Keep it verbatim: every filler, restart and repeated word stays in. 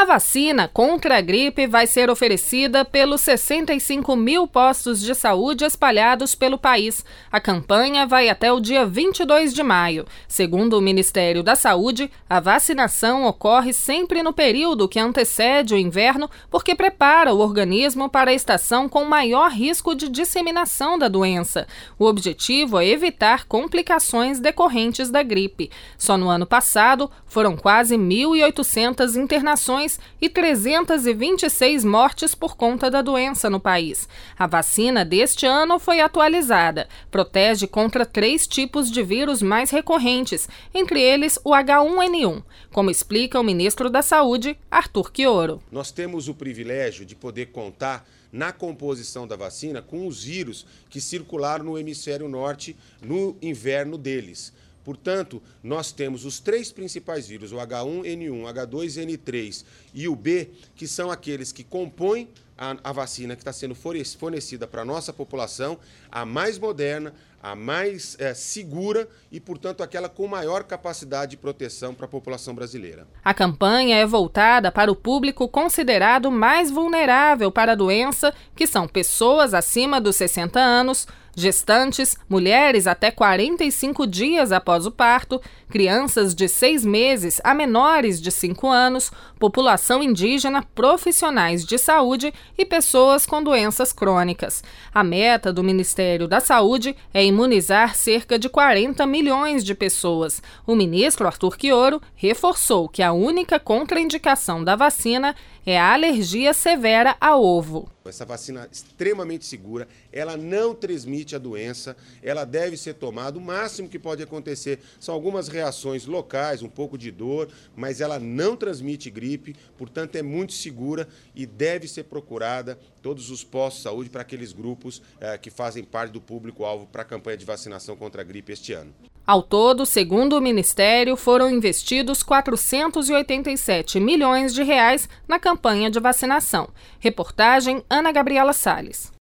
A vacina contra a gripe vai ser oferecida pelos sessenta e cinco mil postos de saúde espalhados pelo país. A campanha vai até o dia vinte e dois de maio. Segundo o Ministério da Saúde, a vacinação ocorre sempre no período que antecede o inverno, porque prepara o organismo para a estação com maior risco de disseminação da doença. O objetivo é evitar complicações decorrentes da gripe. Só no ano passado, foram quase mil e oitocentas internações e trezentas e vinte e seis mortes por conta da doença no país. A vacina deste ano foi atualizada. Protege contra três tipos de vírus mais recorrentes, entre eles o agá um ene um, como explica o ministro da Saúde, Arthur Quioro. Nós temos o privilégio de poder contar na composição da vacina com os vírus que circularam no hemisfério norte no inverno deles. Portanto, nós temos os três principais vírus, o agá um ene um, agá dois ene três e o B, que são aqueles que compõem a, a vacina que está sendo fornecida para a nossa população, a mais moderna, a mais é, segura e, portanto, aquela com maior capacidade de proteção para a população brasileira. A campanha é voltada para o público considerado mais vulnerável para a doença, que são pessoas acima dos sessenta anos, gestantes, mulheres até quarenta e cinco dias após o parto, crianças de seis meses a menores de cinco anos, população indígena, profissionais de saúde e pessoas com doenças crônicas. A meta do Ministério da Saúde é imunizar cerca de quarenta milhões de pessoas. O ministro Arthur Quioro reforçou que a única contraindicação da vacina é a alergia severa a ovo. Essa vacina é extremamente segura, ela não transmite a doença, ela deve ser tomada. O máximo que pode acontecer são algumas reações locais, um pouco de dor, mas ela não transmite gripe, portanto é muito segura e deve ser procurada todos os postos de saúde para aqueles grupos eh, que fazem parte do público-alvo para a campanha de vacinação contra a gripe este ano. Ao todo, segundo o Ministério, foram investidos quatrocentos e oitenta e sete milhões de reais na campanha de vacinação. Reportagem Ana Gabriela Salles.